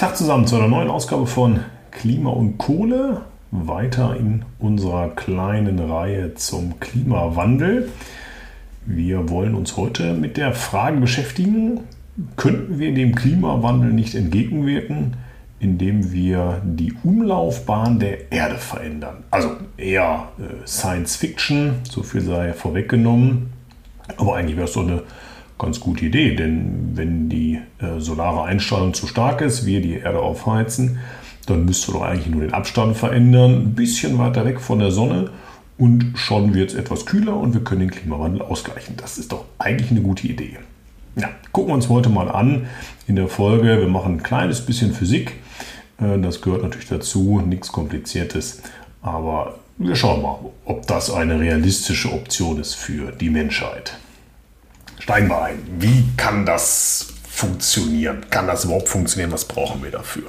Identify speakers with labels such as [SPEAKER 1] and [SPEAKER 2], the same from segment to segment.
[SPEAKER 1] Tag zusammen zu einer neuen Ausgabe von Klima und Kohle. Weiter in unserer kleinen Reihe zum Klimawandel. Wir wollen uns heute mit der Frage beschäftigen, könnten wir dem Klimawandel nicht entgegenwirken, indem wir die Umlaufbahn der Erde verändern? Also eher Science Fiction, so viel sei vorweggenommen. Aber eigentlich wäre es doch eine ganz gute Idee, denn wenn die solare Einstrahlung zu stark ist, wir die Erde aufheizen, dann müsste doch eigentlich nur den Abstand verändern, ein bisschen weiter weg von der Sonne und schon wird es etwas kühler und wir können den Klimawandel ausgleichen. Das ist doch eigentlich eine gute Idee. Ja, gucken wir uns heute mal an in der Folge. Wir machen ein kleines bisschen Physik. Das gehört natürlich dazu, nichts Kompliziertes, aber wir schauen mal, ob das eine realistische Option ist für die Menschheit. Steigen wir ein. Wie kann das funktionieren? Kann das überhaupt funktionieren? Was brauchen wir dafür?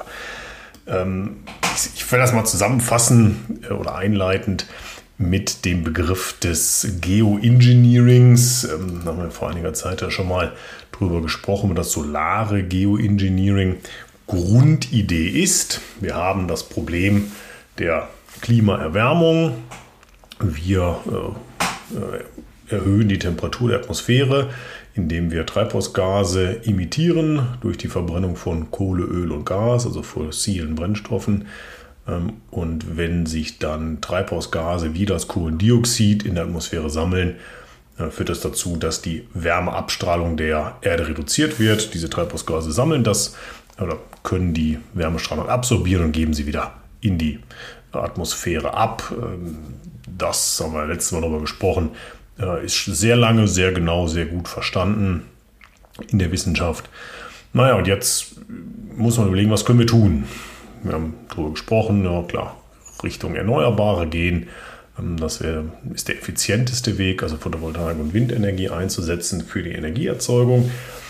[SPEAKER 1] Ich will das mal zusammenfassen oder einleitend mit dem Begriff des Geoengineerings. Da haben wir vor einiger Zeit ja schon mal drüber gesprochen, das solare Geoengineering. Grundidee ist, wir haben das Problem der Klimaerwärmung. Wir erhöhen die Temperatur der Atmosphäre, indem wir Treibhausgase emittieren durch die Verbrennung von Kohle, Öl und Gas, also fossilen Brennstoffen. Und wenn sich dann Treibhausgase wie das Kohlendioxid in der Atmosphäre sammeln, führt das dazu, dass die Wärmeabstrahlung der Erde reduziert wird. Diese Treibhausgase sammeln das oder können die Wärmestrahlung absorbieren und geben sie wieder in die Atmosphäre ab. Das haben wir letztes Mal darüber gesprochen. Ist sehr lange, sehr genau, sehr gut verstanden in der Wissenschaft. Naja, und jetzt muss man überlegen, was können wir tun? Wir haben darüber gesprochen, ja klar, Richtung Erneuerbare gehen. Das ist der effizienteste Weg, also Photovoltaik und Windenergie einzusetzen für die Energieerzeugung.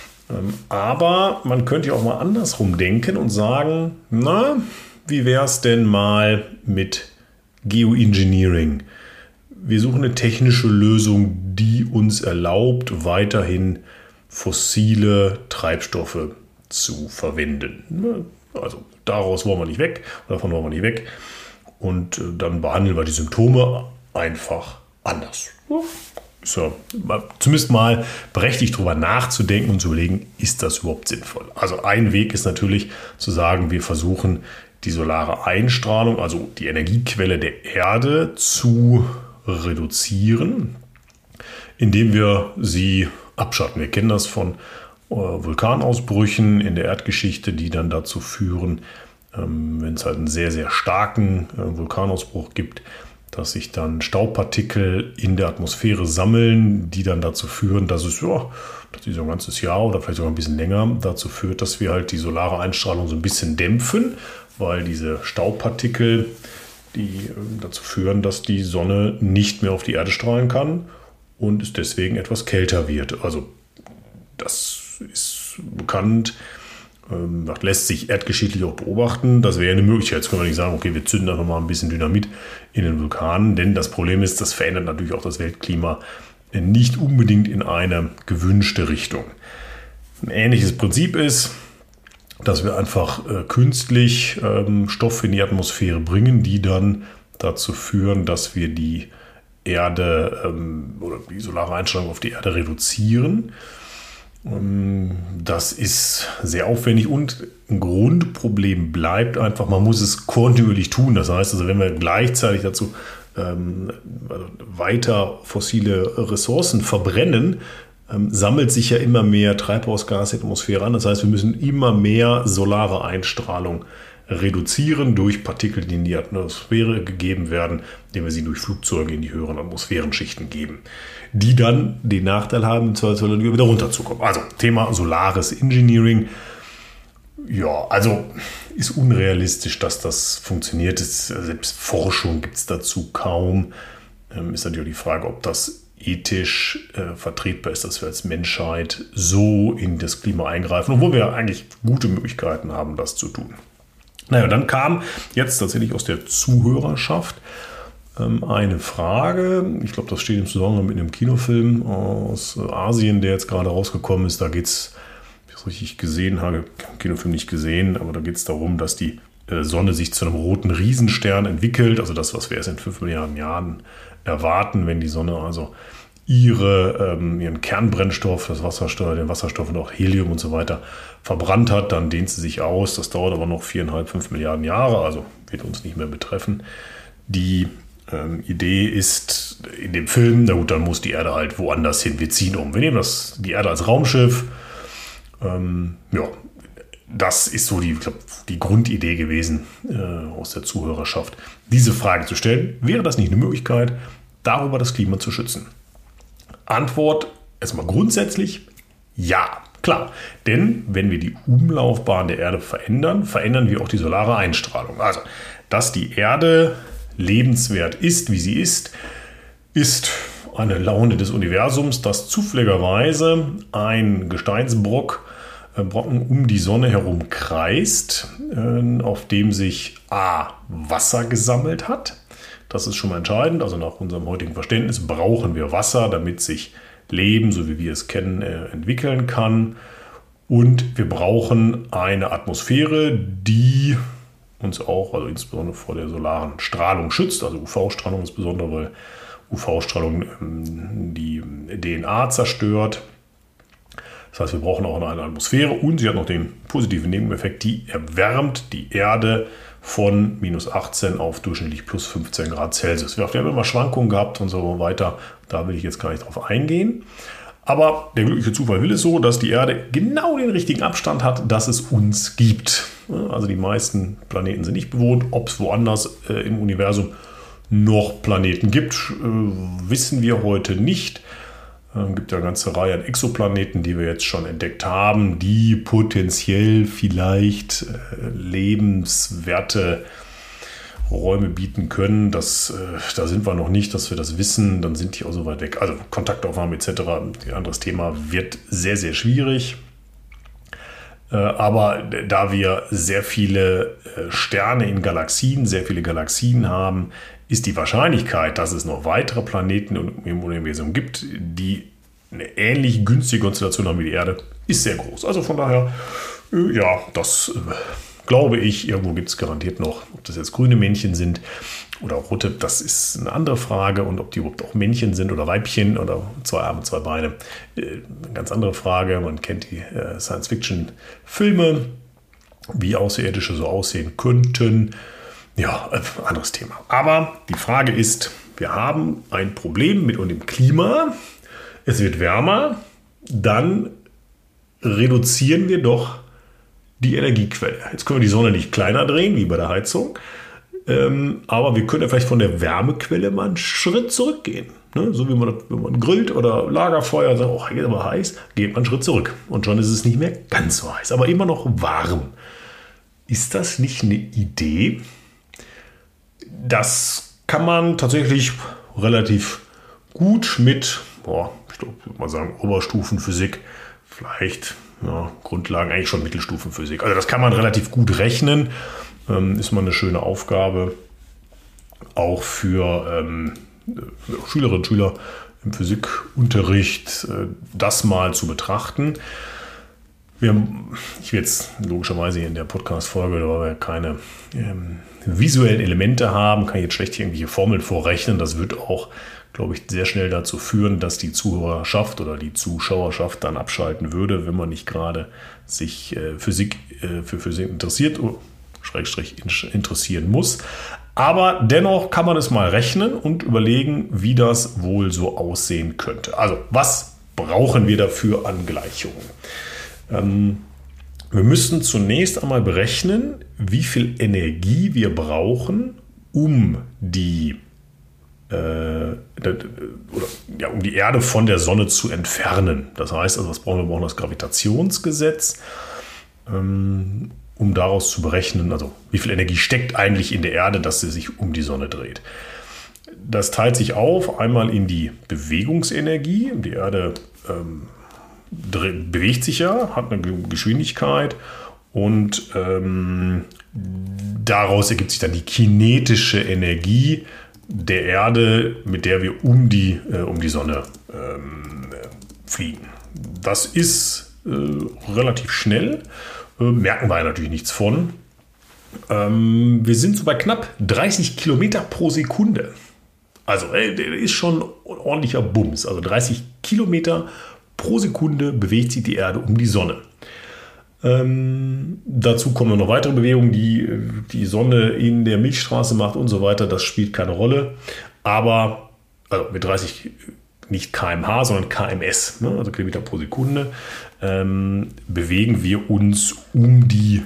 [SPEAKER 1] Aber man könnte ja auch mal andersrum denken und sagen, na, wie wäre es denn mal mit Geoengineering? Wir suchen eine technische Lösung, die uns erlaubt, weiterhin fossile Treibstoffe zu verwenden. Also daraus wollen wir nicht weg, davon wollen wir nicht weg. Und dann behandeln wir die Symptome einfach anders. Ist ja zumindest mal berechtigt, darüber nachzudenken und zu überlegen, ist das überhaupt sinnvoll? Also ein Weg ist natürlich zu sagen, wir versuchen die solare Einstrahlung, also die Energiequelle der Erde zu reduzieren, indem wir sie abschatten. Wir kennen das von Vulkanausbrüchen in der Erdgeschichte, die dann dazu führen, wenn es halt einen sehr, sehr starken Vulkanausbruch gibt, dass sich dann Staubpartikel in der Atmosphäre sammeln, die dann dazu führen, dass es so ein ganzes Jahr oder vielleicht sogar ein bisschen länger dazu führt, dass wir halt die solare Einstrahlung so ein bisschen dämpfen, weil diese Staubpartikel die dazu führen, dass die Sonne nicht mehr auf die Erde strahlen kann und es deswegen etwas kälter wird. Also das ist bekannt, lässt sich erdgeschichtlich auch beobachten. Das wäre eine Möglichkeit. Jetzt können wir nicht sagen, okay, wir zünden einfach mal ein bisschen Dynamit in den Vulkanen, denn das Problem ist, das verändert natürlich auch das Weltklima nicht unbedingt in eine gewünschte Richtung. Ein ähnliches Prinzip ist, dass wir einfach künstlich Stoffe in die Atmosphäre bringen, die dann dazu führen, dass wir die Erde oder die solare Einstrahlung auf die Erde reduzieren. Das ist sehr aufwendig und ein Grundproblem bleibt einfach, man muss es kontinuierlich tun. Das heißt, also wenn wir gleichzeitig dazu weiter fossile Ressourcen verbrennen, sammelt sich ja immer mehr Treibhausgas in der Atmosphäre an. Das heißt, wir müssen immer mehr solare Einstrahlung reduzieren durch Partikel, die in die Atmosphäre gegeben werden, indem wir sie durch Flugzeuge in die höheren Atmosphärenschichten geben, die dann den Nachteil haben, wieder runterzukommen. Also Thema solares Engineering. Ja, also ist unrealistisch, dass das funktioniert. Selbst Forschung gibt es dazu kaum. Ist natürlich auch die Frage, ob das ethisch vertretbar ist, dass wir als Menschheit so in das Klima eingreifen, obwohl wir eigentlich gute Möglichkeiten haben, das zu tun. Naja, dann kam jetzt tatsächlich aus der Zuhörerschaft eine Frage. Ich glaube, das steht im Zusammenhang mit einem Kinofilm aus Asien, der jetzt gerade rausgekommen ist. Da geht es, das richtig gesehen habe, im Kinofilm nicht gesehen, aber da geht es darum, dass die Sonne sich zu einem roten Riesenstern entwickelt, also das, was wir erst in 5 Milliarden Jahren erwarten, wenn die Sonne also ihren Kernbrennstoff, den Wasserstoff und auch Helium und so weiter verbrannt hat, dann dehnt sie sich aus. Das dauert aber noch 4,5, 5 Milliarden Jahre, also wird uns nicht mehr betreffen. Die Idee ist in dem Film, na gut, dann muss die Erde halt woanders hin. Wir ziehen um. Wir nehmen die Erde als Raumschiff. Das ist so die Grundidee gewesen aus der Zuhörerschaft, diese Frage zu stellen. Wäre das nicht eine Möglichkeit, darüber das Klima zu schützen? Antwort erstmal grundsätzlich ja, klar. Denn wenn wir die Umlaufbahn der Erde verändern, verändern wir auch die solare Einstrahlung. Also, dass die Erde lebenswert ist, wie sie ist eine Laune des Universums, dass zufälligerweise ein Gesteinsbrocken um die Sonne herum kreist, auf dem sich Wasser gesammelt hat. Das ist schon mal entscheidend. Also nach unserem heutigen Verständnis brauchen wir Wasser, damit sich Leben, so wie wir es kennen, entwickeln kann. Und wir brauchen eine Atmosphäre, die uns auch, also insbesondere vor der solaren Strahlung schützt, also UV-Strahlung insbesondere, weil UV-Strahlung die DNA zerstört. Das heißt, wir brauchen auch eine Atmosphäre und sie hat noch den positiven Nebeneffekt, die erwärmt die Erde von minus 18 auf durchschnittlich plus 15 Grad Celsius. Wir haben immer Schwankungen gehabt und so weiter. Da will ich jetzt gar nicht drauf eingehen. Aber der glückliche Zufall will es so, dass die Erde genau den richtigen Abstand hat, dass es uns gibt. Also die meisten Planeten sind nicht bewohnt. Ob es woanders im Universum noch Planeten gibt, wissen wir heute nicht. Es gibt ja eine ganze Reihe an Exoplaneten, die wir jetzt schon entdeckt haben, die potenziell vielleicht lebenswerte Räume bieten können. Da sind wir noch nicht, dass wir das wissen. Dann sind die auch so weit weg. Also Kontaktaufnahme etc. Ein anderes Thema, wird sehr, sehr schwierig. Aber da wir sehr viele Sterne in Galaxien, sehr viele Galaxien haben, ist die Wahrscheinlichkeit, dass es noch weitere Planeten im Universum gibt, die eine ähnlich günstige Konstellation haben wie die Erde, ist sehr groß. Also von daher, das glaube ich, irgendwo gibt es garantiert noch, ob das jetzt grüne Männchen sind oder rote, das ist eine andere Frage. Und ob die überhaupt auch Männchen sind oder Weibchen oder 2 Arme, 2 Beine, eine ganz andere Frage. Man kennt die Science-Fiction-Filme, wie Außerirdische so aussehen könnten. Ja, anderes Thema. Aber die Frage ist, wir haben ein Problem mit dem Klima. Es wird wärmer. Dann reduzieren wir doch die Energiequelle. Jetzt können wir die Sonne nicht kleiner drehen, wie bei der Heizung. Aber wir können ja vielleicht von der Wärmequelle mal einen Schritt zurückgehen. Ne? So wie wenn man grillt oder Lagerfeuer und sagt, oh, hier ist aber heiß, geht man einen Schritt zurück. Und schon ist es nicht mehr ganz so heiß, aber immer noch warm. Ist das nicht eine Idee? Das kann man tatsächlich relativ gut mit, ich würde mal sagen, Oberstufenphysik, vielleicht Grundlagen, eigentlich schon Mittelstufenphysik. Also das kann man relativ gut rechnen. Ist mal eine schöne Aufgabe, auch für Schülerinnen und Schüler im Physikunterricht, das mal zu betrachten. Ich will jetzt logischerweise hier in der Podcast-Folge, da wir keine visuellen Elemente haben, kann ich jetzt schlecht irgendwelche Formeln vorrechnen. Das wird auch, glaube ich, sehr schnell dazu führen, dass die Zuhörerschaft oder die Zuschauerschaft dann abschalten würde, wenn man nicht gerade sich für Physik interessiert, interessieren muss. Aber dennoch kann man es mal rechnen und überlegen, wie das wohl so aussehen könnte. Also, was brauchen wir dafür an Gleichungen? Wir müssen zunächst einmal berechnen, wie viel Energie wir brauchen, um die Erde von der Sonne zu entfernen. Das heißt, also was brauchen wir? Wir brauchen das Gravitationsgesetz, um daraus zu berechnen, also wie viel Energie steckt eigentlich in der Erde, dass sie sich um die Sonne dreht. Das teilt sich auf, einmal in die Bewegungsenergie. Die Erde bewegt sich ja, hat eine Geschwindigkeit und daraus ergibt sich dann die kinetische Energie der Erde, mit der wir um die Sonne fliegen. Das ist relativ schnell. Merken wir natürlich nichts von. Wir sind so bei knapp 30 Kilometer pro Sekunde. Also der ist schon ein ordentlicher Bums. Also 30 Kilometer pro Sekunde bewegt sich die Erde um die Sonne. Dazu kommen noch weitere Bewegungen, die die Sonne in der Milchstraße macht und so weiter. Das spielt keine Rolle. Aber also mit 30 nicht km/h, sondern kms, ne? Also Kilometer pro Sekunde, bewegen wir uns um die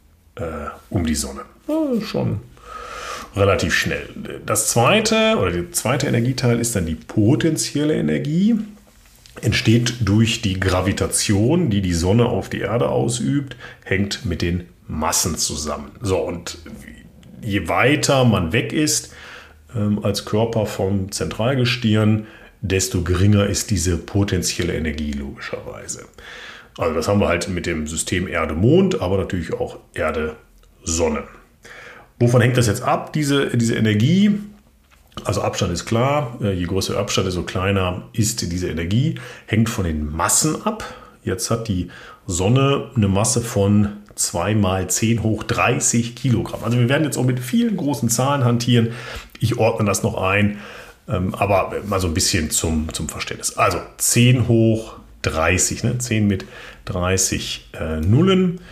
[SPEAKER 1] Sonne. Ja, schon relativ schnell. Der zweite Energieteil ist dann die potenzielle Energie. Entsteht durch die Gravitation, die die Sonne auf die Erde ausübt, hängt mit den Massen zusammen. So, und je weiter man weg ist als Körper vom Zentralgestirn, desto geringer ist diese potenzielle Energie logischerweise. Also das haben wir halt mit dem System Erde-Mond, aber natürlich auch Erde-Sonne. Wovon hängt das jetzt ab, diese Energie? Also Abstand ist klar, je größer der Abstand, desto kleiner ist diese Energie. Hängt von den Massen ab. Jetzt hat die Sonne eine Masse von 2 mal 10 hoch 30 Kilogramm. Also wir werden jetzt auch mit vielen großen Zahlen hantieren. Ich ordne das noch ein, aber mal so ein bisschen zum Verständnis. Also 10 hoch 30, ne? 10 mit 30 Nullen.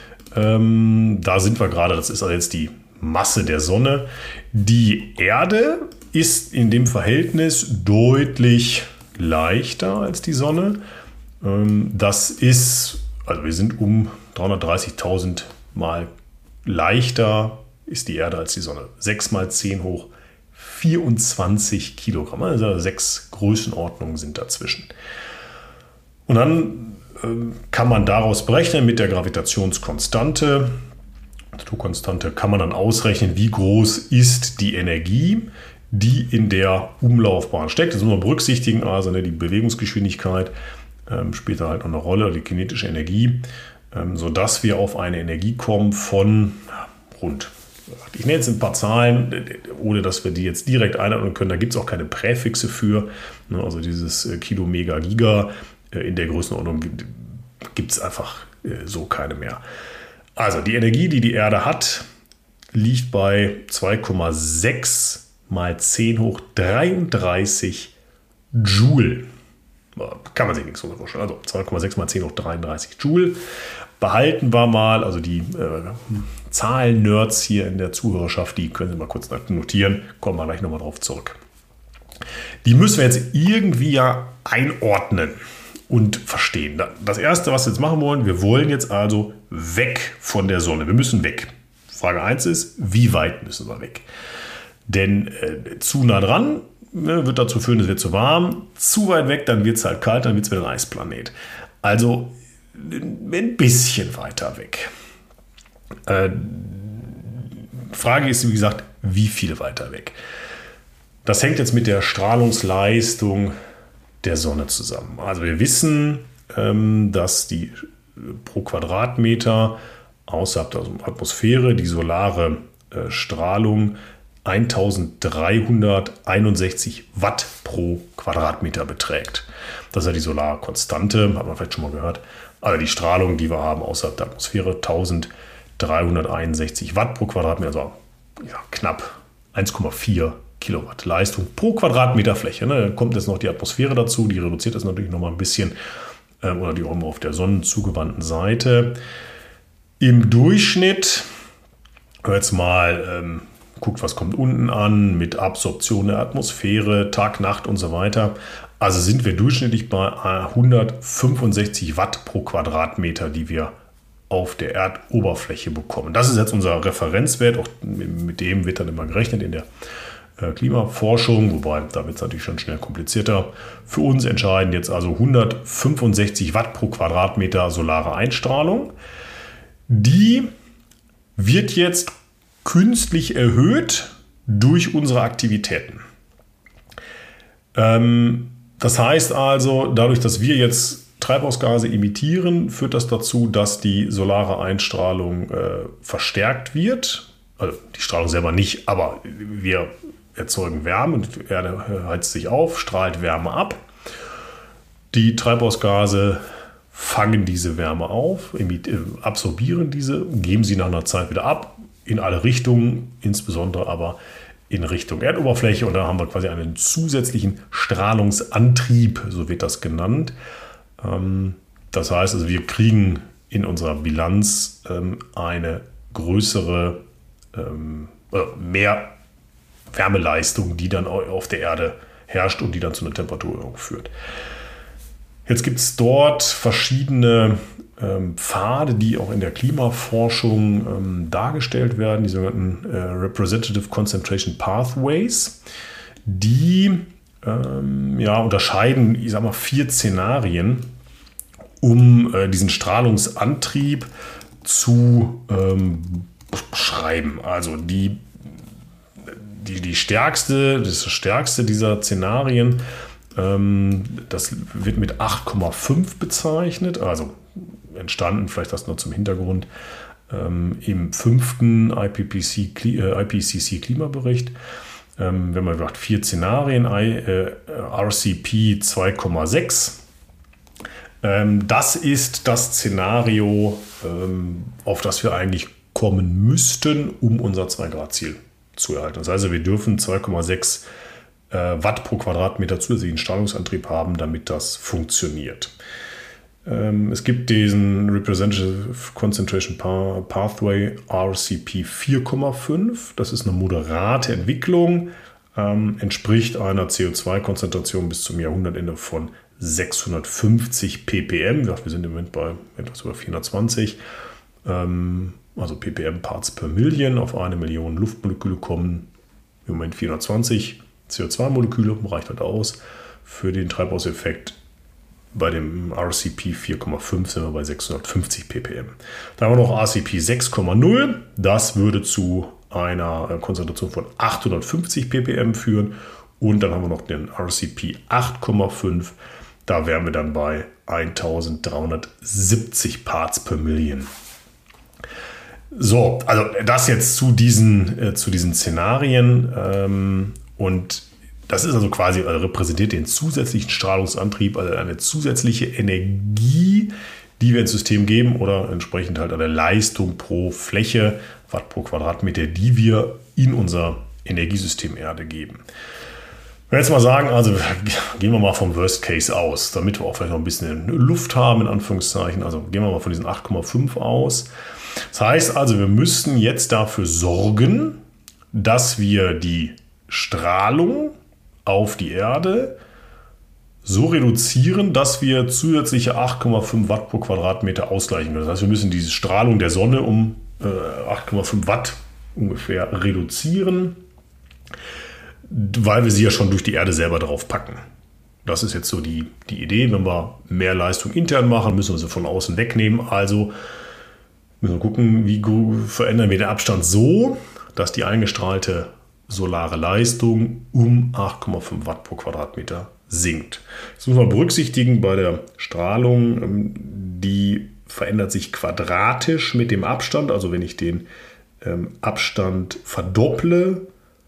[SPEAKER 1] Da sind wir gerade, das ist also jetzt die Masse der Sonne. Die Erde ist in dem Verhältnis deutlich leichter als die Sonne. Das ist, also wir sind um 330.000 Mal leichter ist die Erde als die Sonne. 6 mal 10 hoch 24 Kilogramm. Also 6 Größenordnungen sind dazwischen. Und dann kann man daraus berechnen mit der Gravitationskonstante. Naturkonstante kann man dann ausrechnen, wie groß ist die Energie, die in der Umlaufbahn steckt. Das muss man berücksichtigen, also die Bewegungsgeschwindigkeit spielt da halt noch eine Rolle, die kinetische Energie, sodass wir auf eine Energie kommen von rund, ich nenne jetzt ein paar Zahlen, ohne dass wir die jetzt direkt einordnen können, da gibt es auch keine Präfixe für, also dieses Kilo, Mega, Giga, in der Größenordnung gibt es einfach so keine mehr. Also die Energie, die die Erde hat, liegt bei 2,6 mal 10 hoch 33 Joule. Kann man sich nichts so vorstellen. Also 2,6 mal 10 hoch 33 Joule. Behalten wir mal, also die Zahlen-Nerds hier in der Zuhörerschaft, die können Sie mal kurz notieren, kommen wir gleich nochmal drauf zurück. Die müssen wir jetzt irgendwie ja einordnen und verstehen. Das Erste, was wir jetzt machen wollen, wir wollen jetzt also weg von der Sonne. Wir müssen weg. Frage 1 ist, wie weit müssen wir weg? Denn zu nah dran wird dazu führen, es wird zu warm. Zu weit weg, dann wird es halt kalt, dann wird es wieder ein Eisplanet. Also ein bisschen weiter weg. Frage ist, wie gesagt, wie viel weiter weg? Das hängt jetzt mit der Strahlungsleistung der Sonne zusammen. Also wir wissen, dass die pro Quadratmeter außerhalb der Atmosphäre die solare Strahlung 1361 Watt pro Quadratmeter beträgt. Das ist ja die solare Konstante, hat man vielleicht schon mal gehört. Also die Strahlung, die wir haben außerhalb der Atmosphäre, 1361 Watt pro Quadratmeter, also ja, knapp 1,4 Kilowatt Leistung pro Quadratmeter Fläche. Ne? Dann kommt jetzt noch die Atmosphäre dazu, die reduziert das natürlich noch mal ein bisschen, oder die auch immer auf der sonnenzugewandten Seite. Im Durchschnitt, jetzt mal guckt, was kommt unten an, mit Absorption der Atmosphäre, Tag, Nacht und so weiter. Also sind wir durchschnittlich bei 165 Watt pro Quadratmeter, die wir auf der Erdoberfläche bekommen. Das ist jetzt unser Referenzwert, auch mit dem wird dann immer gerechnet in der Klimaforschung, wobei da wird es natürlich schon schnell komplizierter. Für uns entscheiden jetzt also 165 Watt pro Quadratmeter solare Einstrahlung. Die wird jetzt künstlich erhöht durch unsere Aktivitäten. Das heißt also, dadurch, dass wir jetzt Treibhausgase emittieren, führt das dazu, dass die solare Einstrahlung verstärkt wird. Also die Strahlung selber nicht, aber wir erzeugen Wärme und die Erde heizt sich auf, strahlt Wärme ab. Die Treibhausgase fangen diese Wärme auf, absorbieren diese, geben sie nach einer Zeit wieder ab, in alle Richtungen, insbesondere aber in Richtung Erdoberfläche. Und da haben wir quasi einen zusätzlichen Strahlungsantrieb, so wird das genannt. Das heißt, also wir kriegen in unserer Bilanz eine größere, mehr Wärmeleistung, die dann auf der Erde herrscht und die dann zu einer Temperaturerhöhung führt. Jetzt gibt es dort verschiedene Pfade, die auch in der Klimaforschung dargestellt werden, die sogenannten Representative Concentration Pathways. Die unterscheiden, 4 Szenarien, um diesen Strahlungsantrieb zu beschreiben. Also das stärkste dieser Szenarien, das wird mit 8,5 bezeichnet, also entstanden, vielleicht das nur zum Hintergrund, im 5. IPCC Klimabericht. Wenn man sagt, 4 Szenarien, RCP 2,6. Das ist das Szenario, auf das wir eigentlich kommen müssten, um unser 2-Grad-Ziel zu erhalten. Das heißt, wir dürfen 2,6 Watt pro Quadratmeter zusätzlichen Strahlungsantrieb haben, damit das funktioniert. Es gibt diesen Representative Concentration Pathway RCP 4,5. Das ist eine moderate Entwicklung, entspricht einer CO2-Konzentration bis zum Jahrhundertende von 650 ppm. Wir sind im Moment bei etwas über 420. Also ppm Parts per Million. Auf 1 Million Luftmoleküle kommen im Moment 420 CO2-Moleküle, reicht halt aus. Für den Treibhauseffekt bei dem RCP 4,5 sind wir bei 650 ppm. Dann haben wir noch RCP 6,0. Das würde zu einer Konzentration von 850 ppm führen. Und dann haben wir noch den RCP 8,5. Da wären wir dann bei 1370 Parts per Million. So, also das jetzt zu diesen Szenarien. Und das ist also quasi, repräsentiert den zusätzlichen Strahlungsantrieb, also eine zusätzliche Energie, die wir ins System geben oder entsprechend halt eine Leistung pro Fläche, Watt pro Quadratmeter, die wir in unser Energiesystem Erde geben. Wenn wir jetzt mal sagen, also gehen wir mal vom Worst Case aus, damit wir auch vielleicht noch ein bisschen Luft haben, in Anführungszeichen. Also gehen wir mal von diesen 8,5 aus. Das heißt also, wir müssten jetzt dafür sorgen, dass wir die Strahlung auf die Erde so reduzieren, dass wir zusätzliche 8,5 Watt pro Quadratmeter ausgleichen können. Das heißt, wir müssen diese Strahlung der Sonne um 8,5 Watt ungefähr reduzieren, weil wir sie ja schon durch die Erde selber drauf packen. Das ist jetzt so die Idee. Wenn wir mehr Leistung intern machen, müssen wir sie von außen wegnehmen. Also müssen wir gucken, wie verändern wir den Abstand so, dass die eingestrahlte solare Leistung um 8,5 Watt pro Quadratmeter sinkt. Das muss man berücksichtigen bei der Strahlung. Die verändert sich quadratisch mit dem Abstand. Also wenn ich den Abstand verdopple,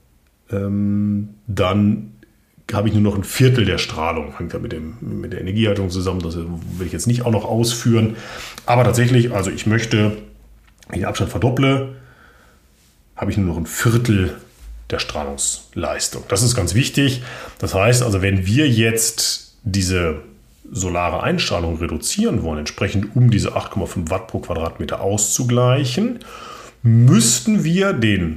[SPEAKER 1] dann habe ich nur noch ein Viertel der Strahlung. Hängt ja mit der Energiehaltung zusammen. Das will ich jetzt nicht auch noch ausführen. Aber tatsächlich, also ich möchte, wenn ich den Abstand verdopple, habe ich nur noch ein Viertel der Strahlungsleistung. Das ist ganz wichtig. Das heißt also, wenn wir jetzt diese solare Einstrahlung reduzieren wollen, entsprechend um diese 8,5 Watt pro Quadratmeter auszugleichen, müssten wir die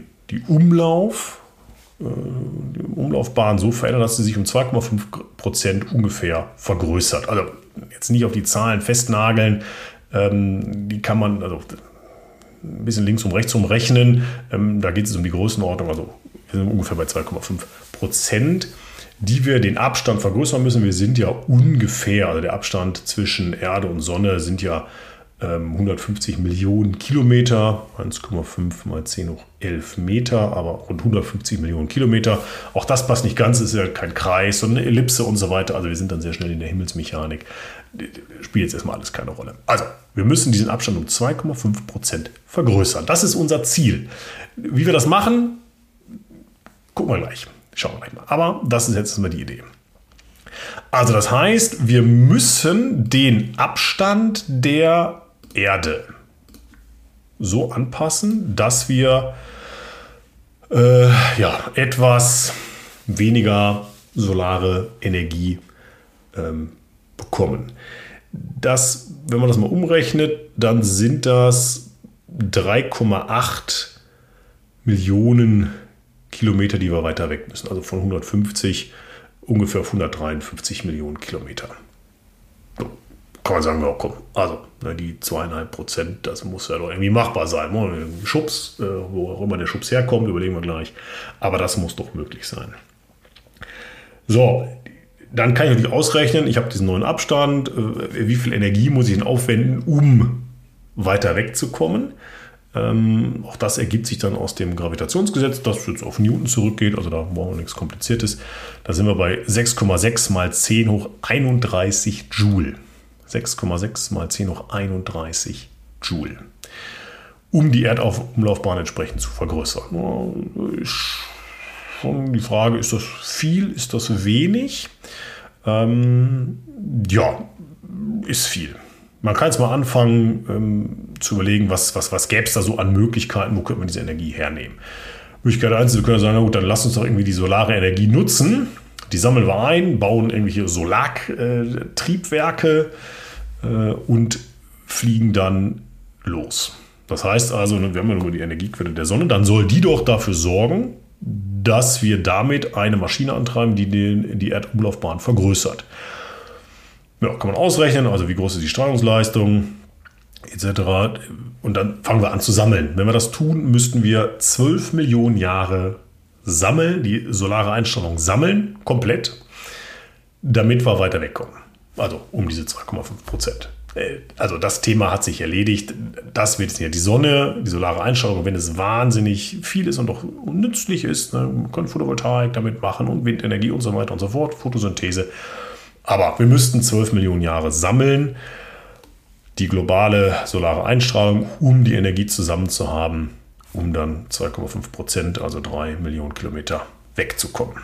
[SPEAKER 1] Umlaufbahn so verändern, dass sie sich um 2,5% ungefähr vergrößert. Also jetzt nicht auf die Zahlen festnageln, die kann man also ein bisschen links und rechts rechnen. Da geht es um die Größenordnung, also wir sind ungefähr bei 2,5%, die wir den Abstand vergrößern müssen. Wir sind ja ungefähr, also der Abstand zwischen Erde und Sonne sind ja 150 Millionen Kilometer, 1,5 mal 10 hoch 11 Meter, aber rund 150 Millionen Kilometer. Auch das passt nicht ganz, ist ja kein Kreis, sondern eine Ellipse und so weiter. Also wir sind dann sehr schnell in der Himmelsmechanik. Spielt jetzt erstmal alles keine Rolle. Also wir müssen diesen Abstand um 2,5% vergrößern. Das ist unser Ziel. Wie wir das machen, gucken wir gleich. Schauen wir gleich mal. Aber das ist jetzt mal die Idee. Also das heißt, wir müssen den Abstand der Erde so anpassen, dass wir etwas weniger solare Energie bekommen. Wenn man das mal umrechnet, dann sind das 3,8 Millionen Kilometer, die wir weiter weg müssen. Also von 150 ungefähr auf 153 Millionen Kilometer. So, kann man sagen, ja, komm, also die 2,5%, das muss ja doch irgendwie machbar sein. Schubs, wo auch immer der Schubs herkommt, überlegen wir gleich. Aber das muss doch möglich sein. So, dann kann ich natürlich ausrechnen, ich habe diesen neuen Abstand, wie viel Energie muss ich denn aufwenden, um weiter wegzukommen. Auch das ergibt sich dann aus dem Gravitationsgesetz, das jetzt auf Newton zurückgeht, also da brauchen wir nichts Kompliziertes. Da sind wir bei 6,6 mal 10 hoch 31 Joule. 6,6 mal 10 hoch 31 Joule. Um die Erdumlaufbahn entsprechend zu vergrößern. Schon die Frage, ist das viel, ist das wenig? Ist viel. Man kann jetzt mal anfangen zu überlegen, was gäbe es da so an Möglichkeiten, wo könnte man diese Energie hernehmen. Möglichkeit 1, wir können sagen, na gut, dann lass uns doch irgendwie die solare Energie nutzen. Die sammeln wir ein, bauen irgendwelche Solartriebwerke und fliegen dann los. Das heißt also, wir haben ja nur die Energiequelle der Sonne, dann soll die doch dafür sorgen, dass wir damit eine Maschine antreiben, die die Erdumlaufbahn vergrößert. Ja, kann man ausrechnen, also wie groß ist die Strahlungsleistung etc. Und dann fangen wir an zu sammeln. Wenn wir das tun, müssten wir 12 Millionen Jahre sammeln, die solare Einstrahlung sammeln, komplett, damit wir weiter wegkommen. Also um diese 2,5%. Also das Thema hat sich erledigt. Das wird jetzt nicht die Sonne, die solare Einstrahlung, wenn es wahnsinnig viel ist und auch nützlich ist. Man kann Photovoltaik damit machen und Windenergie und so weiter und so fort, Photosynthese. Aber wir müssten 12 Millionen Jahre sammeln, die globale solare Einstrahlung, um die Energie zusammen zu haben, um dann 2,5%, also 3 Millionen Kilometer wegzukommen.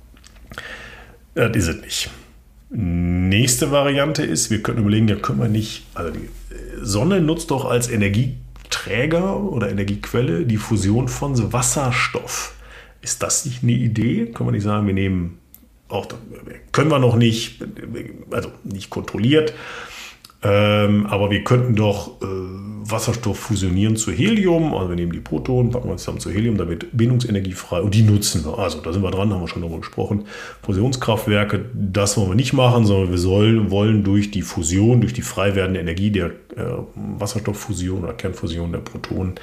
[SPEAKER 1] Das ist es nicht. Nächste Variante ist, wir können überlegen, ja, können wir nicht, also die Sonne nutzt doch als Energieträger oder Energiequelle die Fusion von Wasserstoff. Ist das nicht eine Idee? Können wir nicht sagen, wir nehmen auch, können wir noch nicht, also nicht kontrolliert, aber wir könnten doch Wasserstoff fusionieren zu Helium, also wir nehmen die Protonen, packen wir zusammen zu Helium, da wird Bindungsenergie frei und die nutzen wir. Also da sind wir dran, haben wir schon darüber gesprochen. Fusionskraftwerke, das wollen wir nicht machen, sondern wir wollen durch die Fusion, durch die frei werdende Energie der Wasserstofffusion oder Kernfusion der Protonen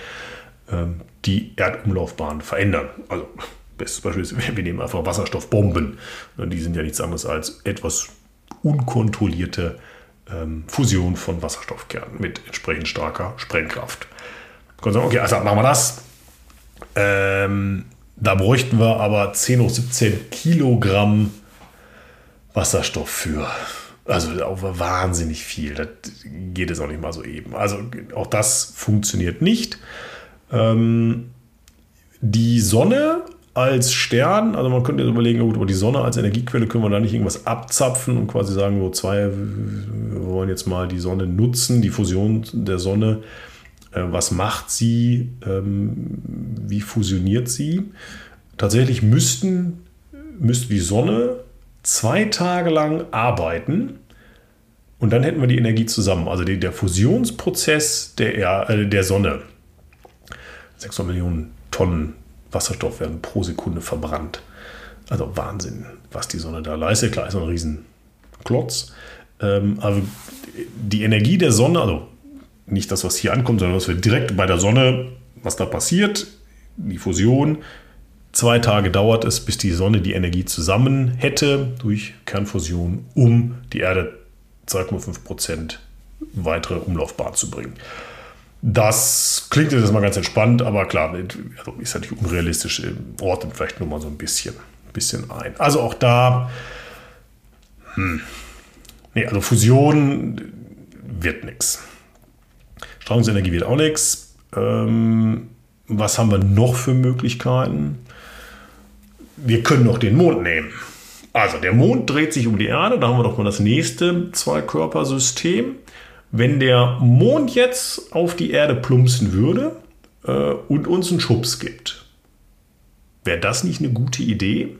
[SPEAKER 1] die Erdumlaufbahn verändern. Also bestes Beispiel ist, wir nehmen einfach Wasserstoffbomben. Die sind ja nichts anderes als etwas unkontrollierte Fusion von Wasserstoffkernen mit entsprechend starker Sprengkraft. Wir können sagen, okay, also machen wir das. Da bräuchten wir aber 10 hoch 17 Kilogramm Wasserstoff für. Also auch wahnsinnig viel. Das geht es auch nicht mal so eben. Also auch das funktioniert nicht. Die Sonne als Stern, also man könnte jetzt überlegen, gut, aber die Sonne als Energiequelle, können wir da nicht irgendwas abzapfen und quasi sagen, wir wollen jetzt mal die Sonne nutzen, die Fusion der Sonne. Was macht sie? Wie fusioniert sie? Tatsächlich müsste die Sonne 2 Tage lang arbeiten und dann hätten wir die Energie zusammen. Also der Fusionsprozess der Sonne. 600 Millionen Tonnen Wasserstoff werden pro Sekunde verbrannt. Also Wahnsinn, was die Sonne da leistet. Klar, ist ein Riesenklotz. Aber die Energie der Sonne, also nicht das, was hier ankommt, sondern was wir direkt bei der Sonne, was da passiert, die Fusion, 2 Tage dauert es, bis die Sonne die Energie zusammen hätte durch Kernfusion, um die Erde 2,5% weitere Umlaufbahn zu bringen. Das klingt jetzt mal ganz entspannt, aber klar, ist natürlich unrealistisch, ordnet vielleicht nur mal so ein bisschen ein. Also auch da, also Fusion wird nichts. Strahlungsenergie wird auch nichts. Was haben wir noch für Möglichkeiten? Wir können noch den Mond nehmen Also der Mond dreht sich um die Erde, da haben wir doch mal das nächste Zweikörpersystem. Wenn der Mond jetzt auf die Erde plumpsen würde und uns einen Schubs gibt, wäre das nicht eine gute Idee?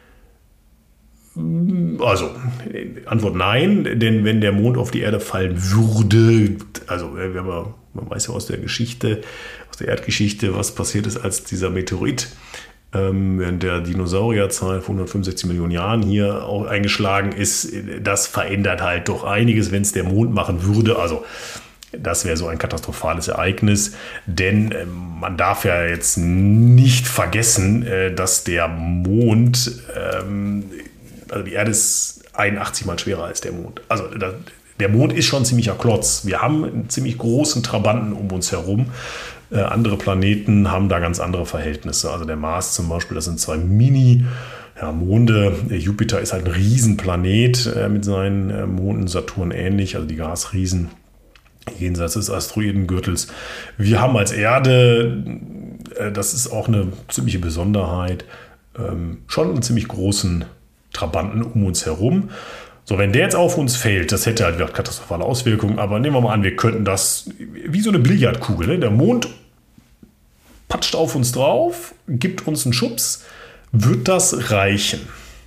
[SPEAKER 1] Also, Antwort nein, denn wenn der Mond auf die Erde fallen würde, also man weiß ja aus der Geschichte, aus der Erdgeschichte, was passiert ist, als dieser Meteorit während der Dinosaurierzeit von 165 Millionen Jahren hier auch eingeschlagen ist, das verändert halt doch einiges, wenn es der Mond machen würde. Also das wäre so ein katastrophales Ereignis, denn man darf ja jetzt nicht vergessen, dass der Mond, also die Erde ist 81 mal schwerer als der Mond. Also der Mond ist schon ein ziemlicher Klotz. Wir haben einen ziemlich großen Trabanten um uns herum. Andere Planeten haben da ganz andere Verhältnisse. Also der Mars zum Beispiel, das sind 2 Mini-Monde. Jupiter ist halt ein Riesenplanet mit seinen Monden, Saturn ähnlich, also die Gasriesen jenseits des Asteroidengürtels. Wir haben als Erde, das ist auch eine ziemliche Besonderheit, schon einen ziemlich großen Trabanten um uns herum. So, wenn der jetzt auf uns fällt, das hätte halt katastrophale Auswirkungen, aber nehmen wir mal an, wir könnten das wie so eine Billardkugel, ne? Der Mond patscht auf uns drauf, gibt uns einen Schubs, wird das reichen?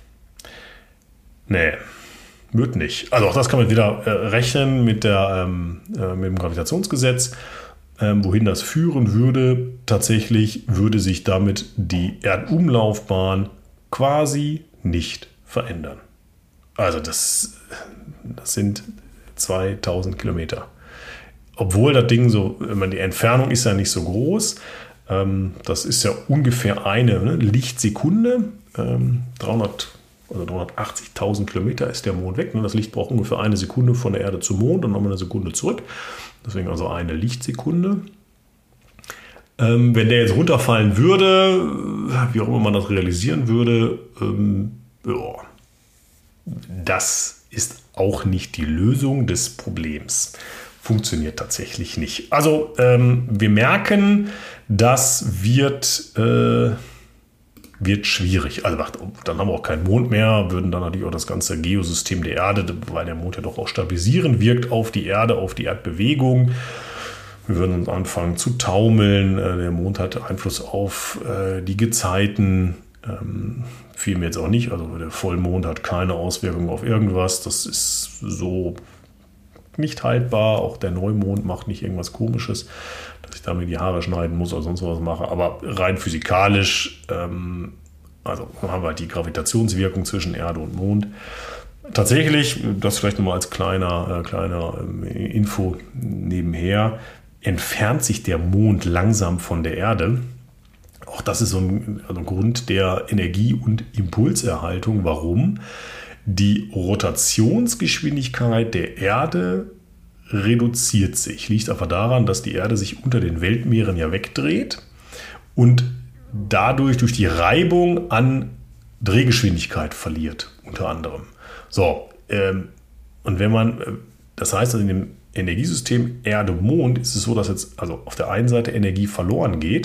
[SPEAKER 1] Nee, wird nicht. Also auch das kann man wieder rechnen mit dem Gravitationsgesetz, wohin das führen würde. Tatsächlich würde sich damit die Erdumlaufbahn quasi nicht verändern. Also das sind 2000 Kilometer. Obwohl das Ding die Entfernung ist ja nicht so groß. Das ist ja ungefähr eine Lichtsekunde. 380.000 Kilometer ist der Mond weg. Das Licht braucht ungefähr eine Sekunde von der Erde zum Mond und nochmal eine Sekunde zurück. Deswegen also eine Lichtsekunde. Wenn der jetzt runterfallen würde, wie auch immer man das realisieren würde, das ist auch nicht die Lösung des Problems. Funktioniert tatsächlich nicht. Also wir merken, das wird schwierig. Also dann haben wir auch keinen Mond mehr, würden dann natürlich auch das ganze Geosystem der Erde, weil der Mond ja doch auch stabilisierend wirkt auf die Erde, auf die Erdbewegung. Wir würden uns anfangen zu taumeln. Der Mond hat Einfluss auf die Gezeiten. Fiel mir jetzt auch nicht. Also der Vollmond hat keine Auswirkungen auf irgendwas. Das ist so nicht haltbar. Auch der Neumond macht nicht irgendwas Komisches, dass ich damit die Haare schneiden muss oder sonst was mache. Aber rein physikalisch, also haben wir halt die Gravitationswirkung zwischen Erde und Mond. Tatsächlich, das vielleicht nochmal als kleiner Info nebenher, entfernt sich der Mond langsam von der Erde. Auch das ist so ein Grund der Energie- und Impulserhaltung. Warum? Die Rotationsgeschwindigkeit der Erde reduziert sich. Liegt aber daran, dass die Erde sich unter den Weltmeeren ja wegdreht und dadurch durch die Reibung an Drehgeschwindigkeit verliert, unter anderem. So, und wenn man, das heißt, in dem Energiesystem Erde-Mond ist es so, dass jetzt also auf der einen Seite Energie verloren geht,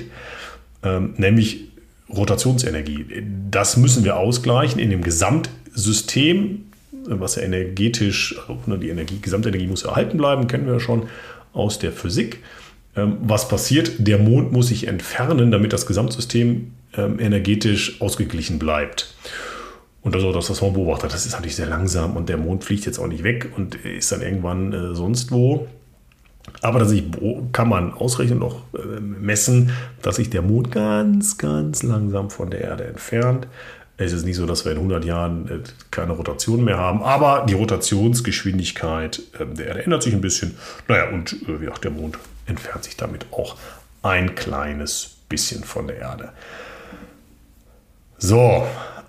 [SPEAKER 1] nämlich Rotationsenergie. Das müssen wir ausgleichen in dem Gesamtsystem, was ja energetisch, also die Gesamtenergie muss erhalten bleiben, kennen wir ja schon aus der Physik. Was passiert? Der Mond muss sich entfernen, damit das Gesamtsystem energetisch ausgeglichen bleibt. Und das ist auch das, was man beobachtet. Das ist natürlich sehr langsam und der Mond fliegt jetzt auch nicht weg und ist dann irgendwann sonst wo. Aber das kann man ausrechnen und auch messen, dass sich der Mond ganz, ganz langsam von der Erde entfernt. Es ist nicht so, dass wir in 100 Jahren keine Rotation mehr haben, aber die Rotationsgeschwindigkeit der Erde ändert sich ein bisschen. Naja, und der Mond entfernt sich damit auch ein kleines bisschen von der Erde. So,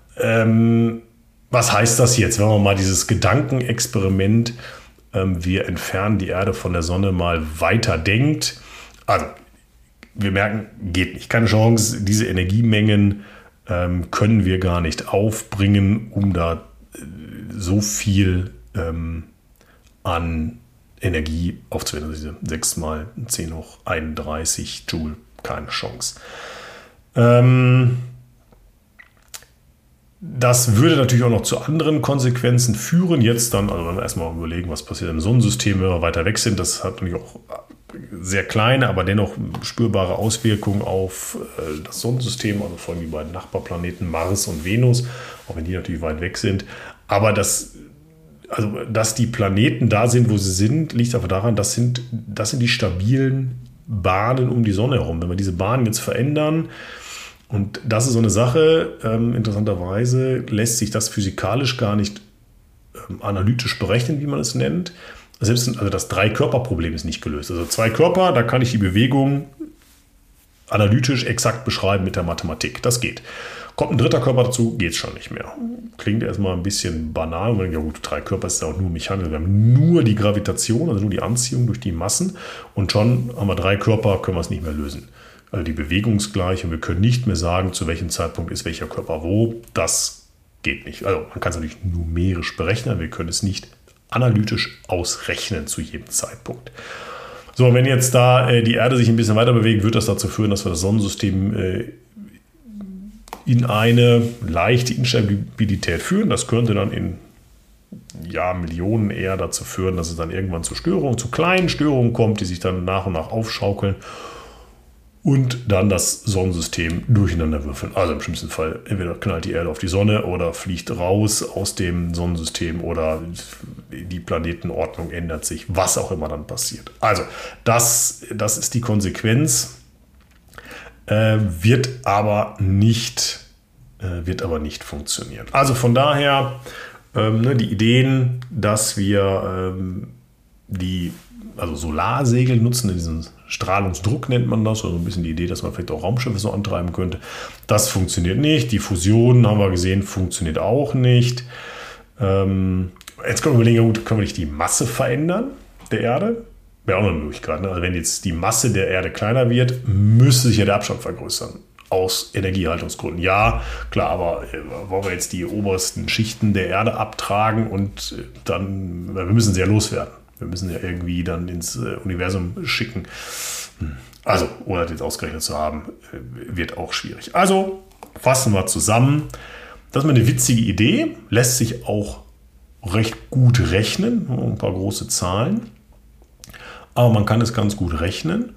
[SPEAKER 1] was heißt das jetzt, wenn man mal dieses Gedankenexperiment, wir entfernen die Erde von der Sonne, mal weiter denkt? Also, wir merken, geht nicht. Keine Chance, diese Energiemengen können wir gar nicht aufbringen, um da so viel an Energie aufzuwenden. Also diese 6 mal 10 hoch 31 Joule, keine Chance. Das würde natürlich auch noch zu anderen Konsequenzen führen. Jetzt dann, also wenn wir erstmal überlegen, was passiert im Sonnensystem, wenn wir weiter weg sind, das hat natürlich auch sehr kleine, aber dennoch spürbare Auswirkungen auf das Sonnensystem, also vor allem die beiden Nachbarplaneten Mars und Venus, auch wenn die natürlich weit weg sind. Aber dass die Planeten da sind, wo sie sind, liegt einfach daran, das sind die stabilen Bahnen um die Sonne herum. Wenn wir diese Bahnen jetzt verändern, und das ist so eine Sache, interessanterweise lässt sich das physikalisch gar nicht analytisch berechnen, wie man es nennt. Selbst das Drei-Körper-Problem ist nicht gelöst. Also 2 Körper, da kann ich die Bewegung analytisch exakt beschreiben mit der Mathematik. Das geht. Kommt ein 3. Körper dazu, geht es schon nicht mehr. Klingt erstmal ein bisschen banal. Man denkt, ja gut, 3 Körper ist ja auch nur mechanisch. Wir haben nur die Gravitation, also nur die Anziehung durch die Massen. Und schon haben wir 3 Körper, können wir es nicht mehr lösen. Also die Bewegungsgleichung. Wir können nicht mehr sagen, zu welchem Zeitpunkt ist welcher Körper wo. Das geht nicht. Also man kann es natürlich numerisch berechnen. Wir können es nicht analytisch ausrechnen zu jedem Zeitpunkt. So, wenn jetzt da die Erde sich ein bisschen weiter bewegt, wird das dazu führen, dass wir das Sonnensystem in eine leichte Instabilität führen. Das könnte dann in Millionen eher dazu führen, dass es dann irgendwann zu kleinen Störungen kommt, die sich dann nach und nach aufschaukeln und dann das Sonnensystem durcheinander würfeln. Also im schlimmsten Fall entweder knallt die Erde auf die Sonne oder fliegt raus aus dem Sonnensystem oder die Planetenordnung ändert sich, was auch immer dann passiert. Also das ist die Konsequenz, wird aber nicht funktionieren. Also von daher die Ideen, dass wir Solarsegel nutzen, diesen Strahlungsdruck nennt man das, also ein bisschen die Idee, dass man vielleicht auch Raumschiffe so antreiben könnte. Das funktioniert nicht. Die Fusion, haben wir gesehen, funktioniert auch nicht. Jetzt können wir überlegen, gut, können wir nicht die Masse verändern der Erde? Wäre auch eine Möglichkeit. Ne? Also wenn jetzt die Masse der Erde kleiner wird, müsste sich ja der Abstand vergrößern. Aus Energiehaltungsgründen. Ja, klar, aber wollen wir jetzt die obersten Schichten der Erde abtragen und dann, wir müssen sie ja loswerden. Wir müssen ja irgendwie dann ins Universum schicken. Also, ohne das jetzt ausgerechnet zu haben, wird auch schwierig. Also, fassen wir zusammen. Das ist eine witzige Idee, lässt sich auch recht gut rechnen, ein paar große Zahlen. Aber man kann es ganz gut rechnen.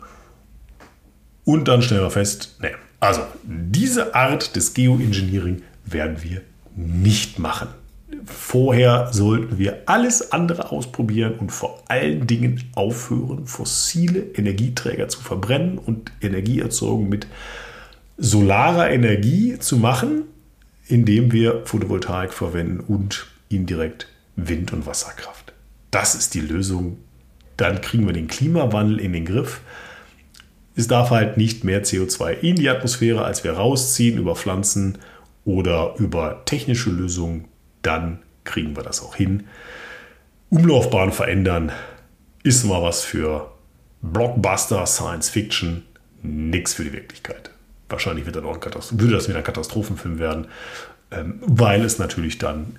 [SPEAKER 1] Und dann stellen wir fest, also diese Art des Geoengineering werden wir nicht machen. Vorher sollten wir alles andere ausprobieren und vor allen Dingen aufhören, fossile Energieträger zu verbrennen und Energieerzeugung mit solarer Energie zu machen, indem wir Photovoltaik verwenden und indirekt Wind- und Wasserkraft. Das ist die Lösung. Dann kriegen wir den Klimawandel in den Griff. Es darf halt nicht mehr CO2 in die Atmosphäre, als wir rausziehen über Pflanzen oder über technische Lösungen. Dann kriegen wir das auch hin. Umlaufbahn verändern ist mal was für Blockbuster, Science Fiction, nichts für die Wirklichkeit. Wahrscheinlich würde das wieder ein Katastrophenfilm werden, weil es natürlich dann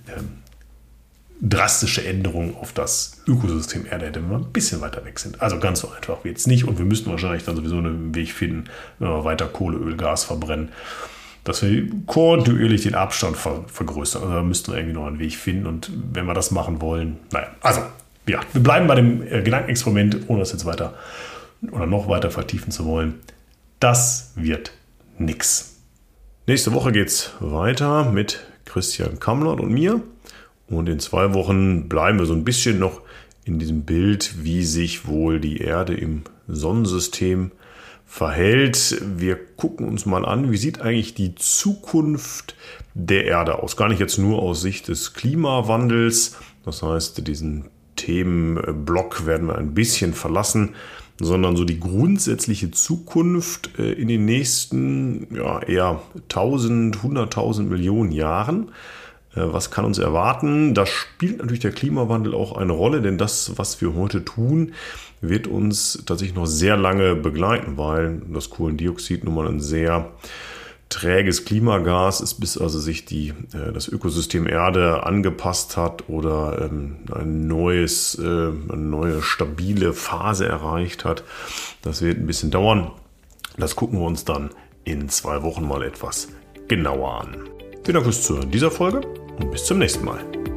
[SPEAKER 1] drastische Änderungen auf das Ökosystem Erde hätte, wenn wir ein bisschen weiter weg sind. Also ganz so einfach wird es nicht und wir müssten wahrscheinlich dann sowieso einen Weg finden, wenn wir weiter Kohle, Öl, Gas verbrennen, dass wir kontinuierlich den Abstand vergrößern. Also da müssten wir irgendwie noch einen Weg finden und wenn wir das machen wollen, wir bleiben bei dem Gedankenexperiment, ohne das jetzt weiter oder noch weiter vertiefen zu wollen. Das wird nix. Nächste Woche geht es weiter mit Christian Kamlert und mir. Und in 2 Wochen bleiben wir so ein bisschen noch in diesem Bild, wie sich wohl die Erde im Sonnensystem verhält. Wir gucken uns mal an, wie sieht eigentlich die Zukunft der Erde aus? Gar nicht jetzt nur aus Sicht des Klimawandels. Das heißt, diesen Themenblock werden wir ein bisschen verlassen, sondern so die grundsätzliche Zukunft in den nächsten eher 100.000 Millionen Jahren. Was kann uns erwarten? Da spielt natürlich der Klimawandel auch eine Rolle, denn das, was wir heute tun, wird uns tatsächlich noch sehr lange begleiten, weil das Kohlendioxid nun mal ein sehr träges Klimagas ist, bis also sich das Ökosystem Erde angepasst hat oder eine neue stabile Phase erreicht hat. Das wird ein bisschen dauern. Das gucken wir uns dann in 2 Wochen mal etwas genauer an. Vielen Dank fürs Zuhören dieser Folge und bis zum nächsten Mal.